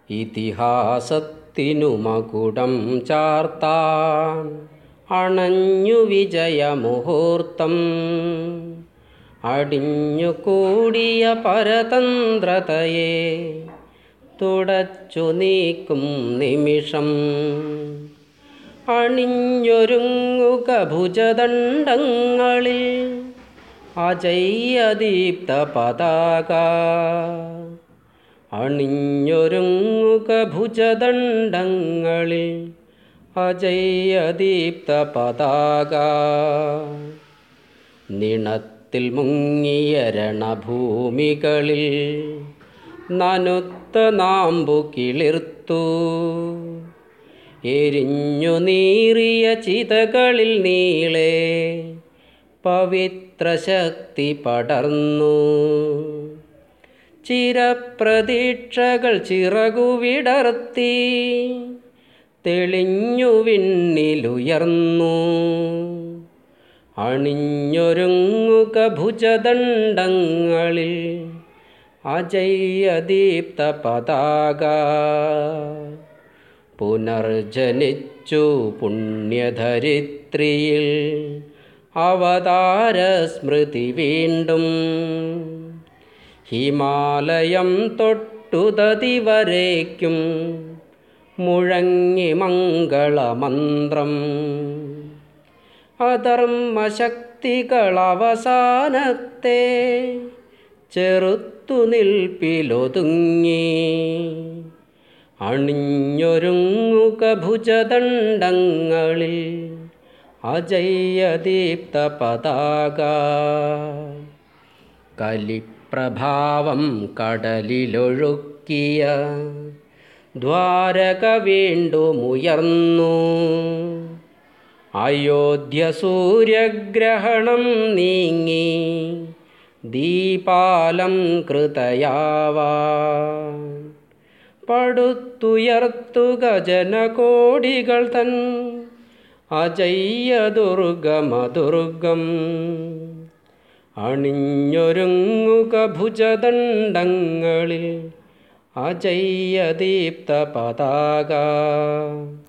ഇതിഹാസത്തിനു മകുടം ചാർത്താൻ അണഞ്ഞു വിജയമുഹൂർത്തം. അടിഞ്ഞുകൂടിയ പരതന്ത്രതയെ തുടച്ചു നീക്കും നിമിഷം. അണിഞ്ഞൊരുങ്ങുക ഭുജദണ്ഡങ്ങളിൽ അജയ്യദീപ്ത പതാക. അണിഞ്ഞൊരുങ്ങുക ഭുജദണ്ഡങ്ങളിൽ അജയ്യദീപ്ത പതാക. നിണത്തിൽ മുങ്ങിയ രണഭൂമികളിൽ നനുത്ത നാമ്പു കിളിർത്തു. എരിഞ്ഞു നീറിയ ചിതകളിൽ നീളെ പവിത്രശക്തി പടർന്നു. ചിരപ്രതീക്ഷകൾ ചിറകുവിടർത്തി തെളിഞ്ഞു വിണ്ണിലുയർന്നു. അണിഞ്ഞൊരുങ്ങുക ഭുജദണ്ഡങ്ങളിൽ അജയ്യദീപ്ത പതാക. പുനർജനിച്ചു പുണ്യധരിത്രിയിൽ അവതാരസ്മൃതി വീണ്ടും. ഹിമാലയം തൊട്ടുദതി വരേക്കും മുഴങ്ങി മംഗളമന്ത്രം. അധർമ്മശക്തികളവസാനത്തെ ചെറുത്തു നിൽപ്പിലൊതുങ്ങി. അണിഞ്ഞൊരുങ്ങുക ഭുജദണ്ഡങ്ങളിൽ അജയ്യദീപ്ത പതാക. കലിപ്രഭാവം കടലിലൊഴുക്കിയ ദ്വാരക വീണ്ടുമുയർന്നു. അയോധ്യ സൂര്യഗ്രഹണം നീങ്ങി ദീപാലംകൃതയാവാൻ. പടുത്തുയർത്തുക ജനകോടികൾ തൻ അജയ്യദുർഗമദുർഗം. അണിഞ്ഞൊരുങ്ങുക ഭുജദണ്ഡങ്ങളിൽ അജയ്യദീപ്ത പതാക.